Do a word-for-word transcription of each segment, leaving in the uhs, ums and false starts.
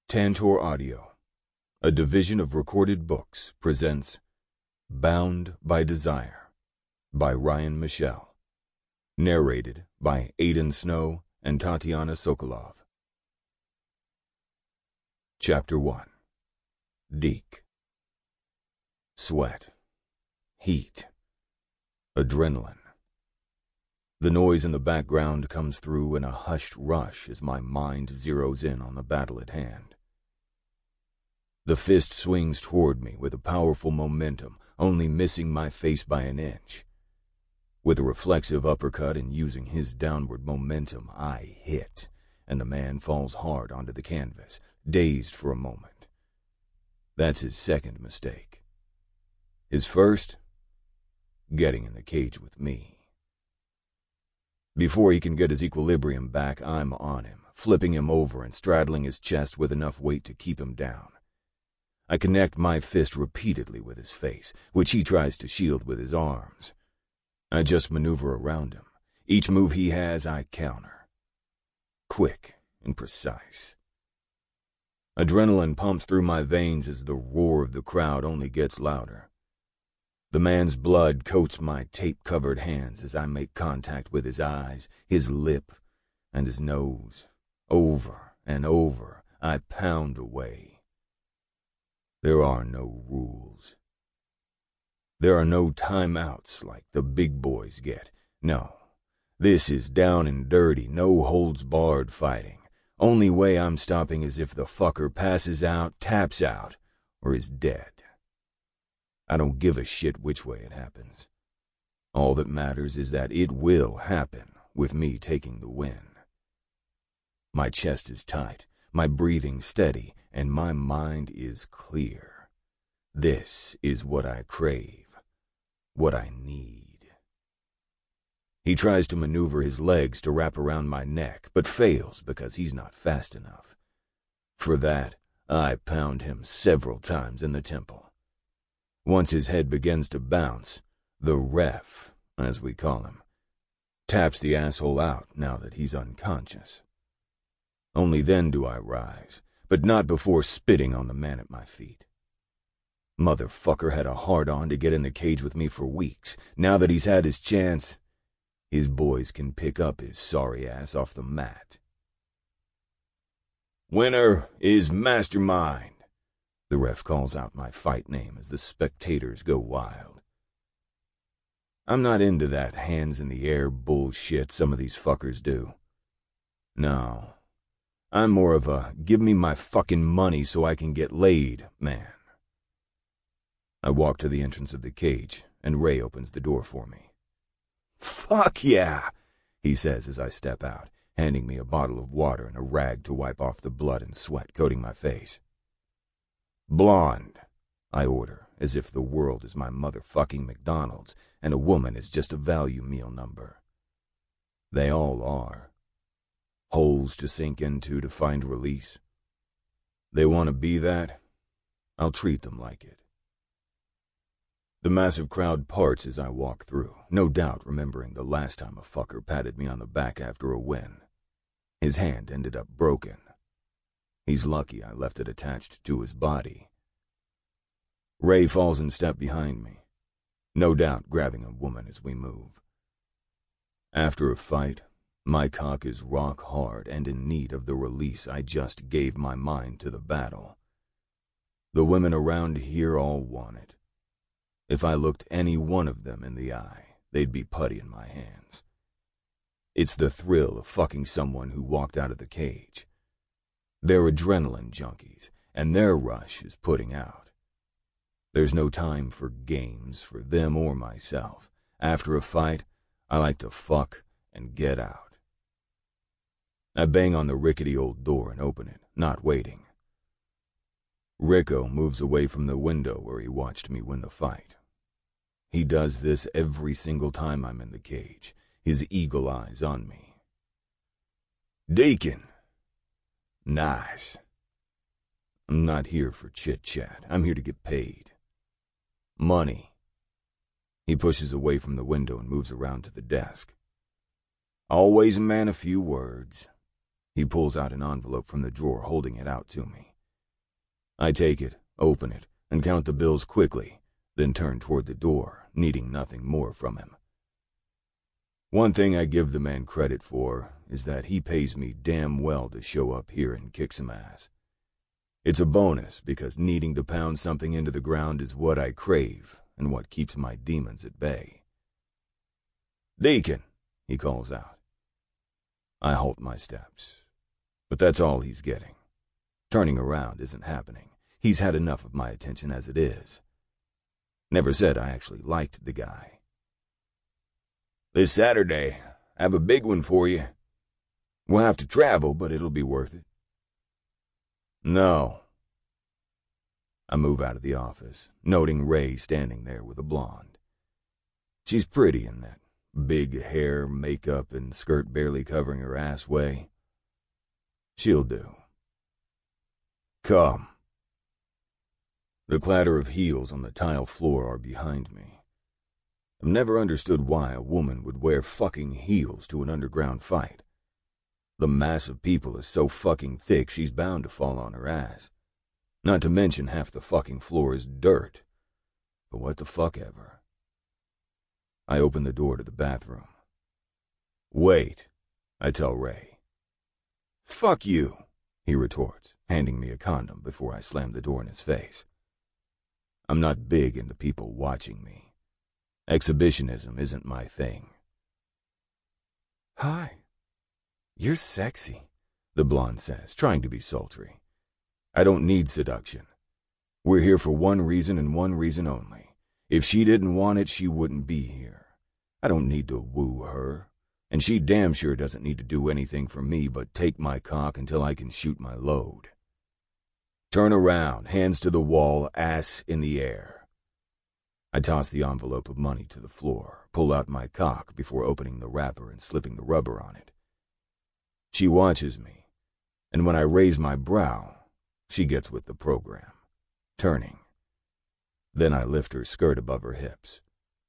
Tantor Audio, a division of Recorded Books, presents Bound by Desire by Ryan Michelle, narrated by Aidan Snow and Tatiana Sokolov. Chapter one. Deke. Sweat. Heat. Adrenaline. The noise in the background comes through in a hushed rush as my mind zeroes in on the battle at hand. The fist swings toward me with a powerful momentum, only missing my face by an inch. With a reflexive uppercut and using his downward momentum, I hit, and the man falls hard onto the canvas, dazed for a moment. That's his second mistake. His first? Getting in the cage with me. Before he can get his equilibrium back, I'm on him, flipping him over and straddling his chest with enough weight to keep him down. I connect my fist repeatedly with his face, which he tries to shield with his arms. I just maneuver around him. Each move he has, I counter. Quick and precise. Adrenaline pumps through my veins as the roar of the crowd only gets louder. The man's blood coats my tape-covered hands as I make contact with his eyes, his lip, and his nose. Over and over, I pound away. There are no rules. There are no timeouts like the big boys get. No, this is down and dirty, no holds barred fighting. Only way I'm stopping is if the fucker passes out, taps out, or is dead. I don't give a shit which way it happens. All that matters is that it will happen, with me taking the win. My chest is tight, my breathing steady, and my mind is clear. This is what I crave, what I need. He tries to maneuver his legs to wrap around my neck, but fails because he's not fast enough. For that, I pound him several times in the temple. Once his head begins to bounce, the ref, as we call him, taps the asshole out now that he's unconscious. Only then do I rise, but not before spitting on the man at my feet. Motherfucker had a hard-on to get in the cage with me for weeks. Now that he's had his chance, his boys can pick up his sorry ass off the mat. Winner is Mastermind. The ref calls out my fight name as the spectators go wild. I'm not into that hands-in-the-air bullshit some of these fuckers do. No, I'm more of a give me my fucking money so I can get laid man. I walk to the entrance of the cage, and Ray opens the door for me. Fuck yeah, he says as I step out, handing me a bottle of water and a rag to wipe off the blood and sweat coating my face. Blonde, I order, as if the world is my motherfucking McDonald's and a woman is just a value meal number. They all are. Holes to sink into to find release. They want to be that? I'll treat them like it. The massive crowd parts as I walk through, no doubt remembering the last time a fucker patted me on the back after a win. His hand ended up broken. He's lucky I left it attached to his body. Ray falls in step behind me, no doubt grabbing a woman as we move. After a fight, my cock is rock hard and in need of the release I just gave my mind to the battle. The women around here all want it. If I looked any one of them in the eye, they'd be putty in my hands. It's the thrill of fucking someone who walked out of the cage. They're adrenaline junkies, and their rush is putting out. There's no time for games for them or myself. After a fight, I like to fuck and get out. I bang on the rickety old door and open it, not waiting. Rico moves away from the window where he watched me win the fight. He does this every single time I'm in the cage, his eagle eyes on me. Deacon. Nice. I'm not here for chit-chat. I'm here to get paid. Money. He pushes away from the window and moves around to the desk. Always a man of few words. He pulls out an envelope from the drawer, holding it out to me. I take it, open it, and count the bills quickly, then turn toward the door, needing nothing more from him. One thing I give the man credit for is that he pays me damn well to show up here and kick some ass. It's a bonus because needing to pound something into the ground is what I crave and what keeps my demons at bay. "Deacon," he calls out. I halt my steps, but that's all he's getting. Turning around isn't happening. He's had enough of my attention as it is. Never said I actually liked the guy. "This Saturday, I have a big one for you. We'll have to travel, but it'll be worth it." "No." I move out of the office, noting Ray standing there with a blonde. She's pretty in that big hair, makeup, and skirt barely covering her ass way. She'll do. "Come." The clatter of heels on the tile floor are behind me. I've never understood why a woman would wear fucking heels to an underground fight. The mass of people is so fucking thick she's bound to fall on her ass. Not to mention half the fucking floor is dirt. But what the fuck ever. I open the door to the bathroom. "Wait," I tell Ray. "Fuck you," he retorts, handing me a condom before I slam the door in his face. I'm not big into people watching me. Exhibitionism isn't my thing. "Hi. You're sexy," the blonde says, trying to be sultry. I don't need seduction. We're here for one reason and one reason only. If she didn't want it, she wouldn't be here. I don't need to woo her, and she damn sure doesn't need to do anything for me but take my cock until I can shoot my load. Turn around, hands to the wall, ass in the air. I toss the envelope of money to the floor, pull out my cock before opening the wrapper and slipping the rubber on it. She watches me, and when I raise my brow, she gets with the program, turning. Then I lift her skirt above her hips.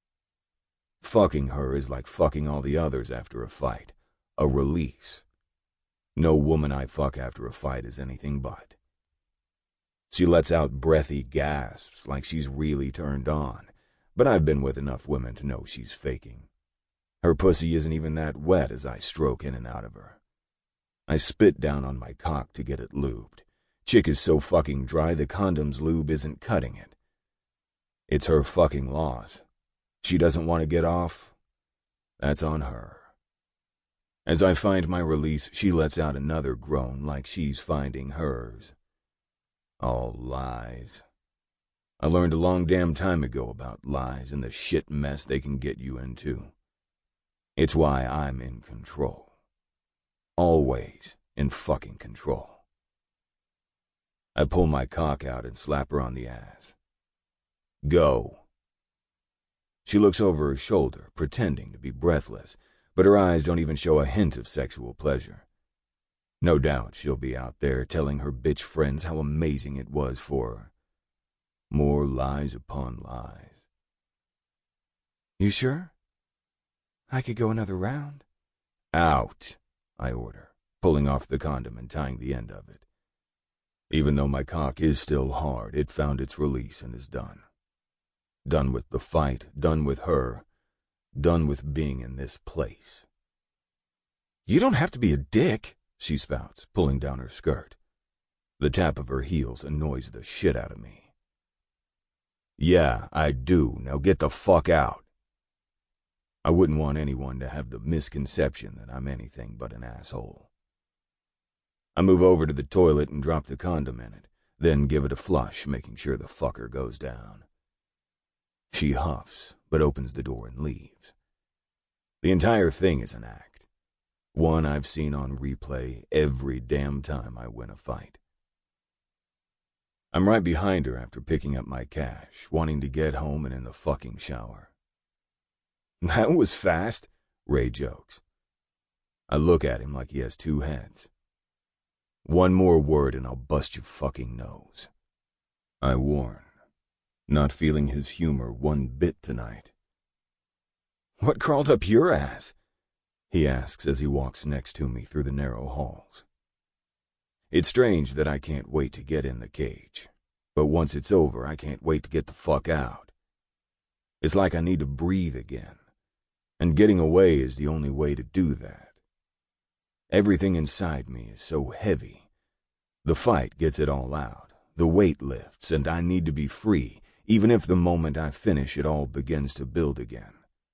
Fucking her is like fucking all the others after a fight, a release. No woman I fuck after a fight is anything but. She lets out breathy gasps like she's really turned on, but I've been with enough women to know she's faking. Her pussy isn't even that wet as I stroke in and out of her. I spit down on my cock to get it lubed. Chick is so fucking dry the condom's lube isn't cutting it. It's her fucking loss. She doesn't want to get off. That's on her. As I find my release, she lets out another groan like she's finding hers. All lies. I learned a long damn time ago about lies and the shit mess they can get you into. It's why I'm in control. Always in fucking control. I pull my cock out and slap her on the ass. Go. She looks over her shoulder, pretending to be breathless, but her eyes don't even show a hint of sexual pleasure. No doubt she'll be out there telling her bitch friends how amazing it was for her. More lies upon lies. You sure? I could go another round. Out, I order, pulling off the condom and tying the end of it. Even though my cock is still hard, it found its release and is done. Done with the fight, done with her, done with being in this place. You don't have to be a dick, she spouts, pulling down her skirt. The tap of her heels annoys the shit out of me. Yeah, I do. Now get the fuck out. I wouldn't want anyone to have the misconception that I'm anything but an asshole. I move over to the toilet and drop the condom in it, then give it a flush, making sure the fucker goes down. She huffs, but opens the door and leaves. The entire thing is an act. One I've seen on replay every damn time I win a fight. I'm right behind her after picking up my cash, wanting to get home and in the fucking shower. That was fast, Ray jokes. I look at him like he has two heads. One more word and I'll bust your fucking nose. I warn, not feeling his humor one bit tonight. What crawled up your ass? He asks as he walks next to me through the narrow halls. It's strange that I can't wait to get in the cage. But once it's over, I can't wait to get the fuck out. It's like I need to breathe again, and getting away is the only way to do that. Everything inside me is so heavy. The fight gets it all out. The weight lifts, and I need to be free, even if the moment I finish it all begins to build again.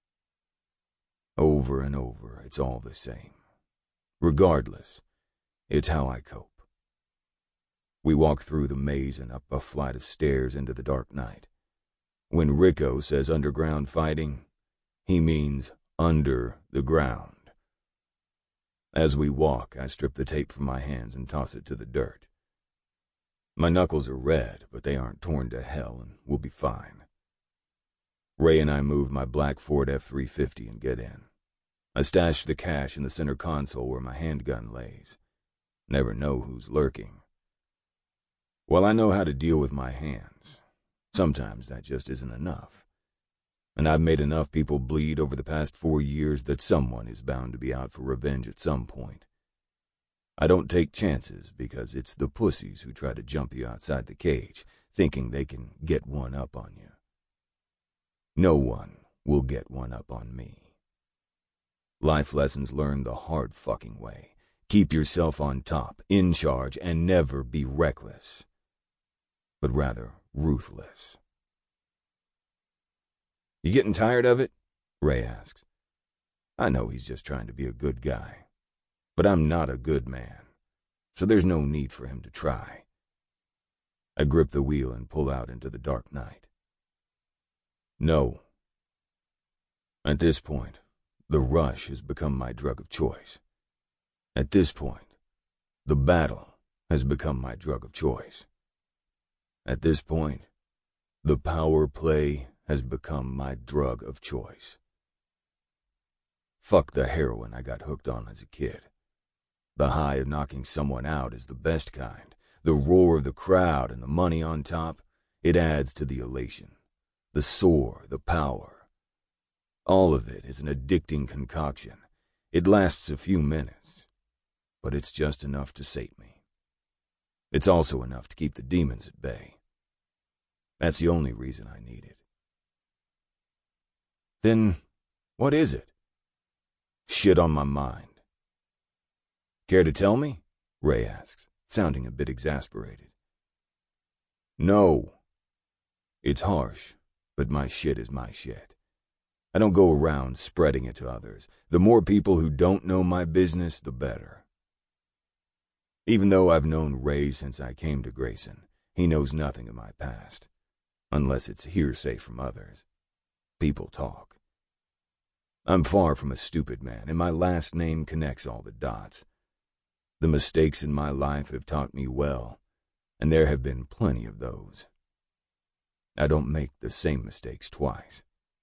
Over and over, it's all the same. Regardless, it's how I cope. We walk through the maze and up a flight of stairs into the dark night. When Rico says underground fighting, he means under the ground. As we walk, I strip the tape from my hands and toss it to the dirt. My knuckles are red, but they aren't torn to hell, and we'll be fine. Ray and I move my black Ford F three fifty and get in. I stash the cash in the center console where my handgun lays. Never know who's lurking. Well, I know how to deal with my hands. Sometimes that just isn't enough. And I've made enough people bleed over the past four years that someone is bound to be out for revenge at some point. I don't take chances because it's the pussies who try to jump you outside the cage, thinking they can get one up on you. No one will get one up on me. Life lessons learned the hard fucking way. Keep yourself on top, in charge, and never be reckless, but rather ruthless. You getting tired of it? Ray asks. I know he's just trying to be a good guy, but I'm not a good man, so there's no need for him to try. I grip the wheel and pull out into the dark night. No. At this point, the rush has become my drug of choice. At this point, the battle has become my drug of choice. At this point, the power play has become my drug of choice. Fuck the heroin I got hooked on as a kid. The high of knocking someone out is the best kind. The roar of the crowd and the money on top, it adds to the elation. The soar, the power. All of it is an addicting concoction. It lasts a few minutes, but it's just enough to sate me. It's also enough to keep the demons at bay. That's the only reason I need it. Then, what is it? Shit on my mind. Care to tell me? Ray asks, sounding a bit exasperated. No. It's harsh, but my shit is my shit. I don't go around spreading it to others. The more people who don't know my business, the better. Even though I've known Ray since I came to Grayson, he knows nothing of my past, unless it's hearsay from others. People talk. I'm far from a stupid man, and my last name connects all the dots. The mistakes in my life have taught me well, and there have been plenty of those. I don't make the same mistakes twice.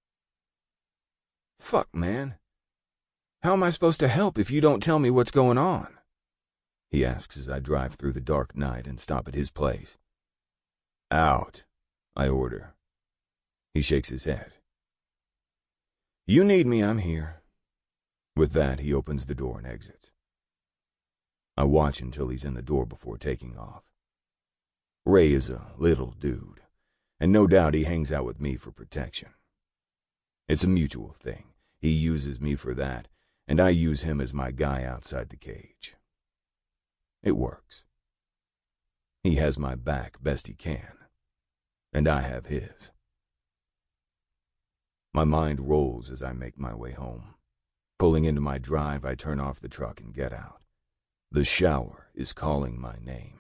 Fuck, man. How am I supposed to help if you don't tell me what's going on? He asks as I drive through the dark night and stop at his place. Out, I order. He shakes his head. You need me, I'm here. With that, he opens the door and exits. I watch until he's in the door before taking off. Ray is a little dude, and no doubt he hangs out with me for protection. It's a mutual thing. He uses me for that, and I use him as my guy outside the cage. It works. He has my back best he can, and I have his. My mind rolls as I make my way home. Pulling into my drive, I turn off the truck and get out. The shower is calling my name.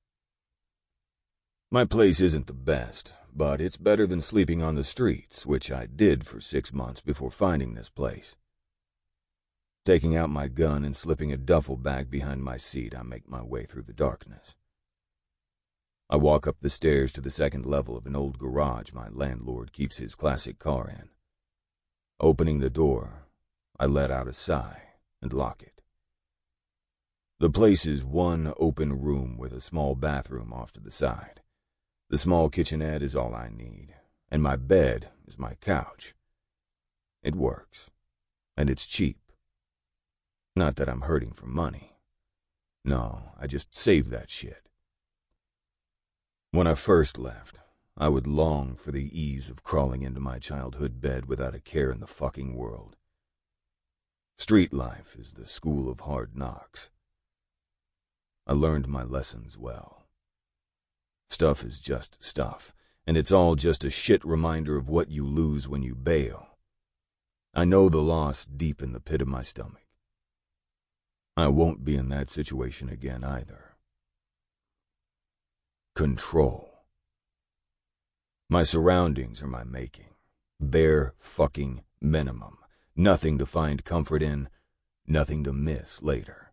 My place isn't the best, but it's better than sleeping on the streets, which I did for six months before finding this place. Taking out my gun and slipping a duffel bag behind my seat, I make my way through the darkness. I walk up the stairs to the second level of an old garage my landlord keeps his classic car in. Opening the door, I let out a sigh and lock it. The place is one open room with a small bathroom off to the side. The small kitchenette is all I need, and my bed is my couch. It works, and it's cheap. Not that I'm hurting for money. No, I just save that shit. When I first left, I would long for the ease of crawling into my childhood bed without a care in the fucking world. Street life is the school of hard knocks. I learned my lessons well. Stuff is just stuff, and it's all just a shit reminder of what you lose when you bail. I know the loss deep in the pit of my stomach. I won't be in that situation again either. Control. My surroundings are my making. Bare fucking minimum. Nothing to find comfort in, nothing to miss later.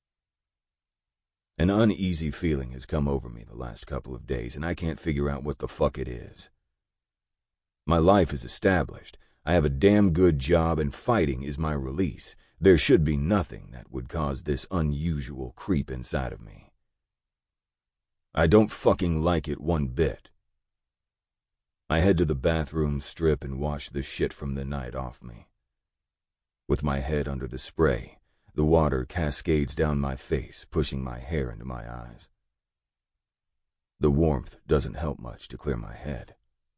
An uneasy feeling has come over me the last couple of days, and I can't figure out what the fuck it is. My life is established. I have a damn good job, and fighting is my release. There should be nothing that would cause this unusual creep inside of me. I don't fucking like it one bit. I head to the bathroom, strip, and wash the shit from the night off me. With my head under the spray, the water cascades down my face, pushing my hair into my eyes. The warmth doesn't help much to clear my head.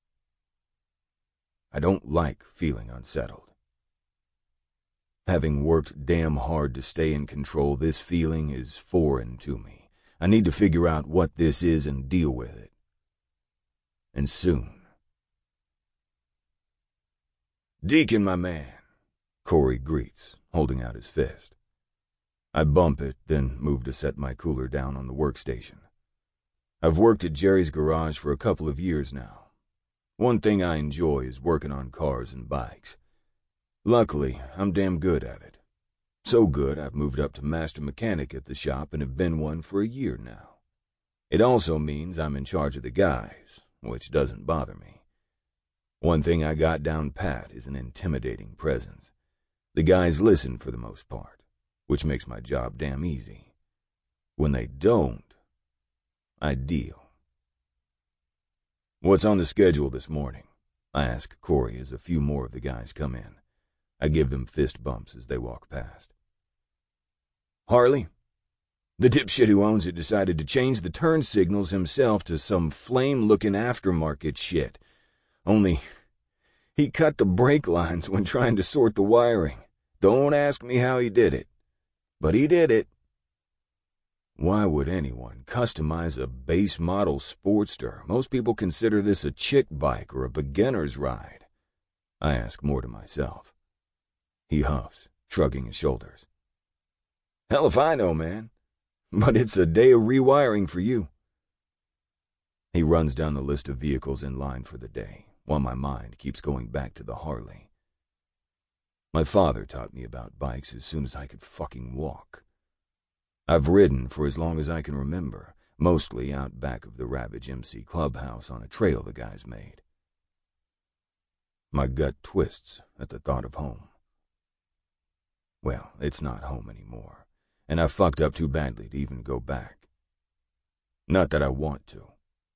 I don't like feeling unsettled. Having worked damn hard to stay in control, this feeling is foreign to me. I need to figure out what this is and deal with it. And soon. "Deacon, my man," Corey greets, holding out his fist. I bump it, then move to set my cooler down on the workstation. I've worked at Jerry's garage for a couple of years now. One thing I enjoy is working on cars and bikes. Luckily, I'm damn good at it. So good, I've moved up to master mechanic at the shop and have been one for a year now. It also means I'm in charge of the guys, which doesn't bother me. One thing I got down pat is an intimidating presence. The guys listen for the most part, which makes my job damn easy. When they don't, I deal. "What's on the schedule this morning?" I ask Corey as a few more of the guys come in. I give them fist bumps as they walk past. "Harley? The dipshit who owns it decided to change the turn signals himself to some flame-looking aftermarket shit. Only, he cut the brake lines when trying to sort the wiring. Don't ask me how he did it, but he did it." Why would anyone customize a base model Sportster? Most people consider this a chick bike or a beginner's ride. I ask more to myself. He huffs, shrugging his shoulders. "Hell if I know, man. But it's a day of rewiring for you." He runs down the list of vehicles in line for the day, while my mind keeps going back to the Harley. My father taught me about bikes as soon as I could fucking walk. I've ridden for as long as I can remember, mostly out back of the Ravage M C clubhouse on a trail the guys made. My gut twists at the thought of home. Well, it's not home anymore, and I fucked up too badly to even go back. Not that I want to.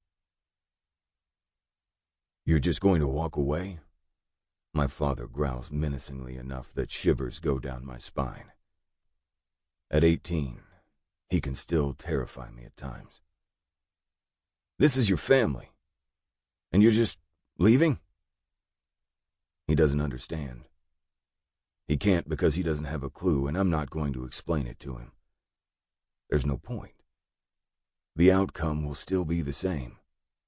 "You're just going to walk away?" My father growls menacingly enough that shivers go down my spine. At eighteen, he can still terrify me at times. "This is your family, and you're just leaving?" He doesn't understand. He can't because he doesn't have a clue, and I'm not going to explain it to him. There's no point. The outcome will still be the same.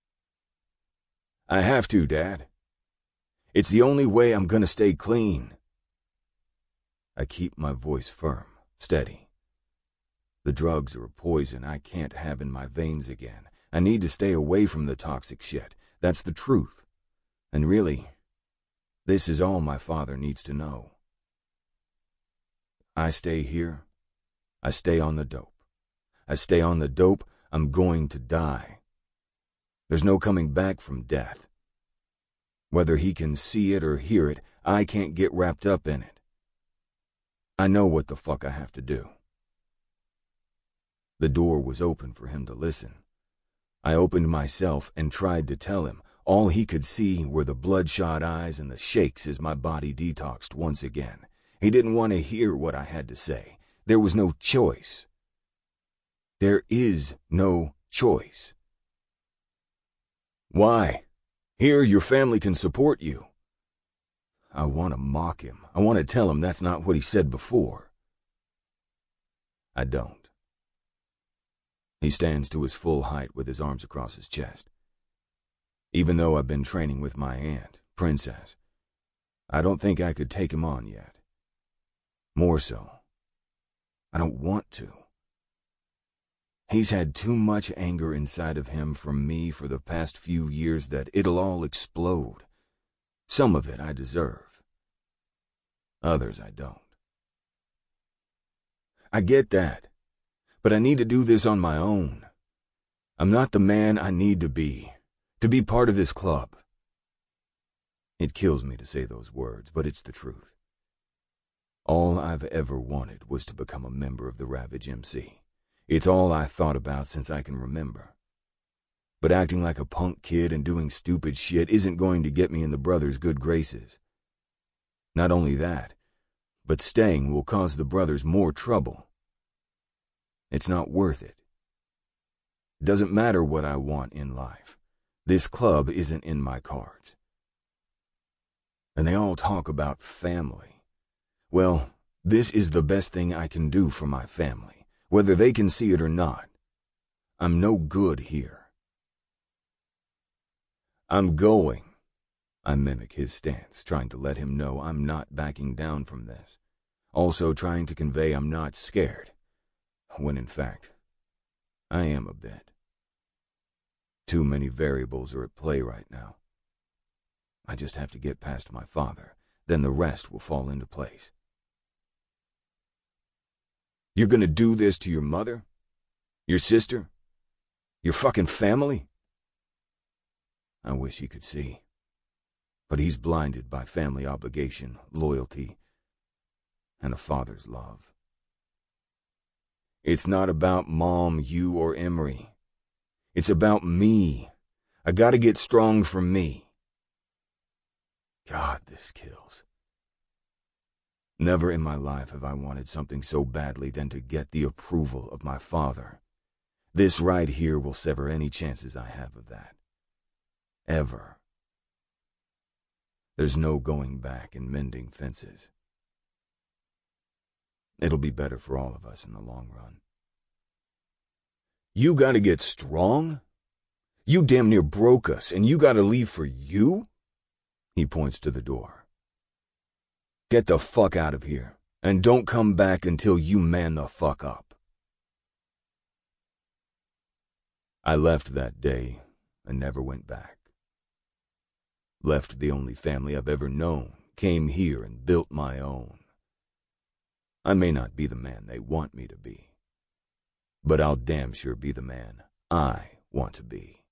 "I have to, Dad. It's the only way I'm gonna stay clean." I keep my voice firm, steady. The drugs are a poison I can't have in my veins again. I need to stay away from the toxic shit. That's the truth. And really, this is all my father needs to know. I stay here. I stay on the dope. I stay on the dope, I'm going to die. There's no coming back from death. Whether he can see it or hear it, I can't get wrapped up in it. I know what the fuck I have to do. The door was open for him to listen. I opened myself and tried to tell him. All he could see were the bloodshot eyes and the shakes as my body detoxed once again. He didn't want to hear what I had to say. There was no choice. There is no choice. Why? Here, your family can support you. I want to mock him. I want to tell him that's not what he said before. I don't. He stands to his full height with his arms across his chest. Even though I've been training with my aunt, Princess, I don't think I could take him on yet. More so, I don't want to. He's had too much anger inside of him from me for the past few years that it'll all explode. Some of it I deserve. Others I don't. I get that, but I need to do this on my own. I'm not the man I need to be, to be part of this club. It kills me to say those words, but it's the truth. All I've ever wanted was to become a member of the Ravage M C. It's all I thought about since I can remember. But acting like a punk kid and doing stupid shit isn't going to get me in the brothers' good graces. Not only that, but staying will cause the brothers more trouble. It's not worth it. It doesn't matter what I want in life. This club isn't in my cards. And they all talk about family. Well, this is the best thing I can do for my family, whether they can see it or not. I'm no good here. I'm going. I mimic his stance, trying to let him know I'm not backing down from this. Also trying to convey I'm not scared, when in fact, I am a bit. Too many variables are at play right now. I just have to get past my father, then the rest will fall into place. You're gonna do this to your mother? Your sister? Your fucking family? I wish he could see. But he's blinded by family obligation, loyalty, and a father's love. It's not about Mom, you, or Emery. It's about me. I gotta get strong for me. God, this kills. Never in my life have I wanted something so badly than to get the approval of my father. This right here will sever any chances I have of that. Ever. There's no going back and mending fences. It'll be better for all of us in the long run. You gotta get strong? You damn near broke us, and you gotta leave for you? He points to the door. Get the fuck out of here, and don't come back until you man the fuck up. I left that day and never went back. Left the only family I've ever known, came here and built my own. I may not be the man they want me to be, but I'll damn sure be the man I want to be.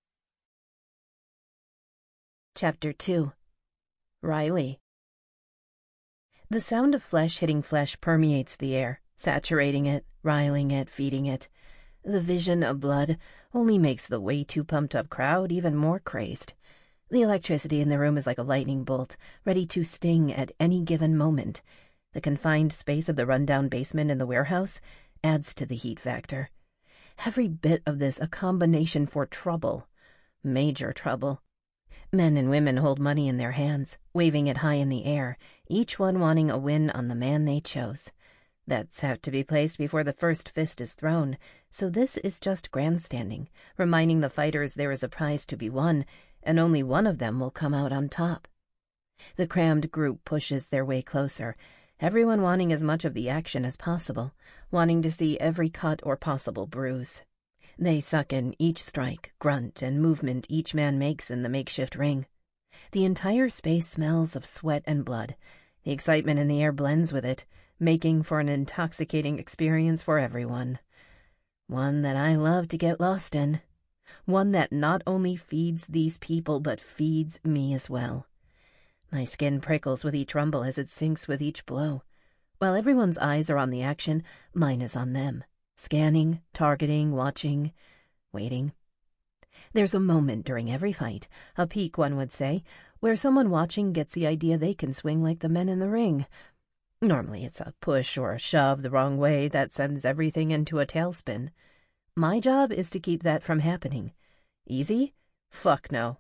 Chapter two. Riley. The sound of flesh hitting flesh permeates the air, saturating it, riling it, feeding it. The vision of blood only makes the way too pumped-up crowd even more crazed. The electricity in the room is like a lightning bolt, ready to sting at any given moment. The confined space of the rundown basement in the warehouse adds to the heat factor. Every bit of this a combination for trouble. Major trouble. Men and women hold money in their hands, waving it high in the air, each one wanting a win on the man they chose. Bets have to be placed before the first fist is thrown, so this is just grandstanding, reminding the fighters there is a prize to be won, and only one of them will come out on top. The crammed group pushes their way closer, everyone wanting as much of the action as possible, wanting to see every cut or possible bruise. They suck in each strike, grunt, and movement each man makes in the makeshift ring. The entire space smells of sweat and blood. The excitement in the air blends with it, making for an intoxicating experience for everyone. One that I love to get lost in. One that not only feeds these people, but feeds me as well. My skin prickles with each rumble as it sinks with each blow. While everyone's eyes are on the action, mine is on them. Scanning, targeting, watching, waiting. There's a moment during every fight, a peak one would say, where someone watching gets the idea they can swing like the men in the ring. Normally it's a push or a shove the wrong way that sends everything into a tailspin. My job is to keep that from happening. Easy? Fuck no.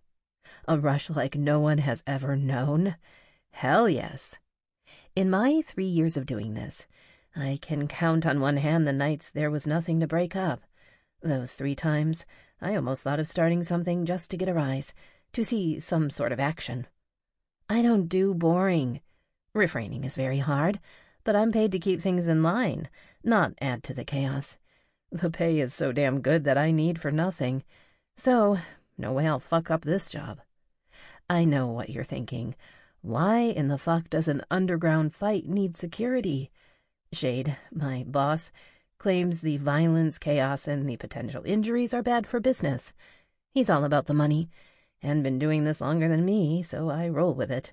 A rush like no one has ever known? Hell yes. In my three years of doing this, I can count on one hand the nights there was nothing to break up. Those three times, I almost thought of starting something just to get a rise, to see some sort of action. I don't do boring. Refraining is very hard, but I'm paid to keep things in line, not add to the chaos. The pay is so damn good that I need for nothing, so no way I'll fuck up this job. I know what you're thinking. Why in the fuck does an underground fight need security? Shade, my boss, claims the violence, chaos, and the potential injuries are bad for business. He's all about the money, and been doing this longer than me, so I roll with it.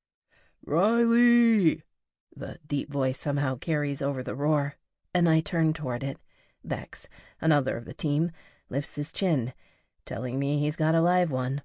Riley! The deep voice somehow carries over the roar, and I turn toward it. Bex, another of the team, lifts his chin, telling me he's got a live one.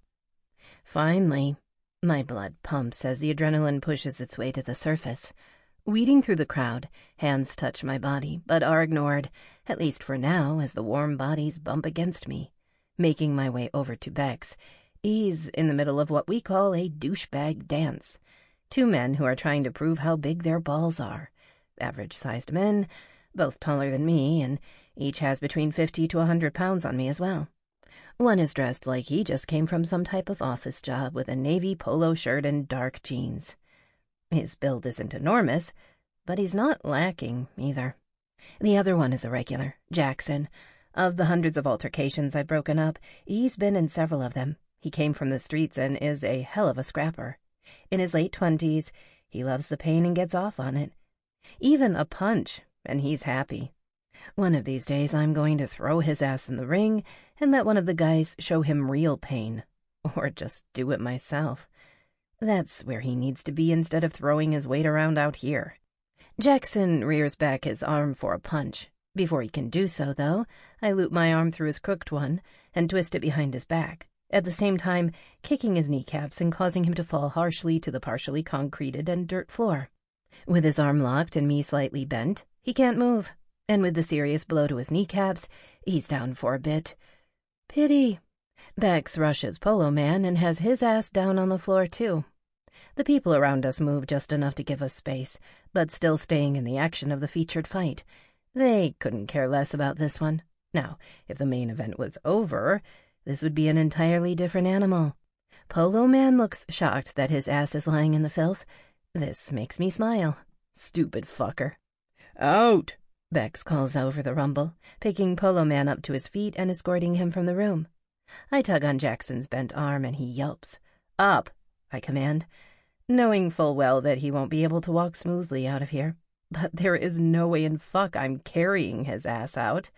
Finally, my blood pumps as the adrenaline pushes its way to the surface. Weeding through the crowd, hands touch my body, but are ignored, at least for now, as the warm bodies bump against me. Making my way over to Bex, he's in the middle of what we call a douchebag dance. Two men who are trying to prove how big their balls are. Average-sized men, both taller than me, and each has between fifty to a hundred pounds on me as well. One is dressed like he just came from some type of office job with a navy polo shirt and dark jeans. His build isn't enormous, but he's not lacking either. The other one is a regular, Jackson. Of the hundreds of altercations I've broken up, he's been in several of them. He came from the streets and is a hell of a scrapper. In his late twenties, he loves the pain and gets off on it. Even a punch, and he's happy. One of these days I'm going to throw his ass in the ring and let one of the guys show him real pain. Or just do it myself. That's where he needs to be instead of throwing his weight around out here. Jackson rears back his arm for a punch. Before he can do so, though, I loop my arm through his crooked one and twist it behind his back, at the same time kicking his kneecaps and causing him to fall harshly to the partially concreted and dirt floor. With his arm locked and me slightly bent, he can't move, and with the serious blow to his kneecaps, he's down for a bit. Pity. Bex rushes Polo Man and has his ass down on the floor, too. The people around us move just enough to give us space, but still staying in the action of the featured fight. They couldn't care less about this one. Now, if the main event was over, this would be an entirely different animal. Polo Man looks shocked that his ass is lying in the filth. This makes me smile. Stupid fucker. Out! Bex calls over the rumble, picking Polo Man up to his feet and escorting him from the room. I tug on Jackson's bent arm and he yelps. Up, I command, knowing full well that he won't be able to walk smoothly out of here. But there is no way in fuck I'm carrying his ass out.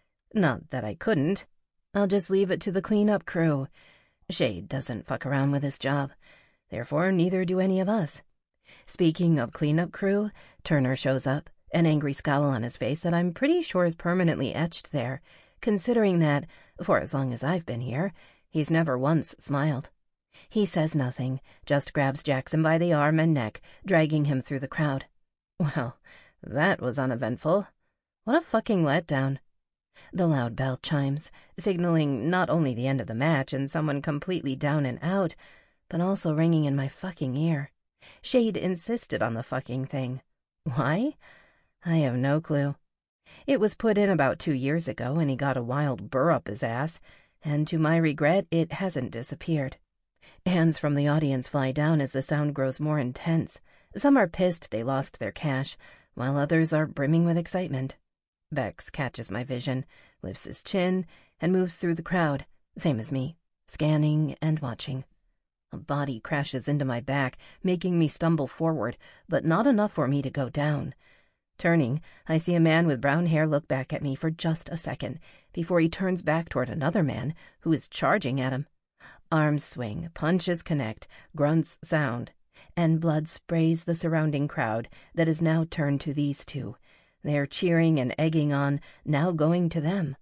Not that I couldn't. I'll just leave it to the cleanup crew. Shade doesn't fuck around with his job. Therefore, neither do any of us. Speaking of cleanup crew, Turner shows up, an angry scowl on his face that I'm pretty sure is permanently etched there, considering that, for as long as I've been here, he's never once smiled. He says nothing, just grabs Jackson by the arm and neck, dragging him through the crowd. Well, that was uneventful. What a fucking letdown. The loud bell chimes, signaling not only the end of the match and someone completely down and out, but also ringing in my fucking ear. Shade insisted on the fucking thing. Why? I have no clue. It was put in about two years ago, and he got a wild burr up his ass, and to my regret, it hasn't disappeared. Hands from the audience fly down as the sound grows more intense. Some are pissed they lost their cash, while others are brimming with excitement. Bex catches my vision, lifts his chin, and moves through the crowd, same as me, scanning and watching. A body crashes into my back, making me stumble forward, but not enough for me to go down. Turning, I see a man with brown hair look back at me for just a second, before he turns back toward another man who is charging at him. Arms swing, punches connect, grunts sound, and blood sprays the surrounding crowd that is now turned to these two. They're cheering and egging on, now going to them.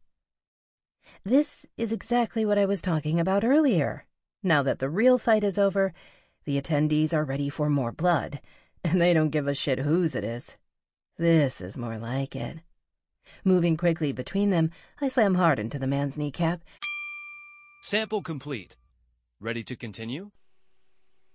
This is exactly what I was talking about earlier. Now that the real fight is over, the attendees are ready for more blood, and they don't give a shit whose it is. This is more like it. Moving quickly between them, I slam hard into the man's kneecap. Sample complete. Ready to continue?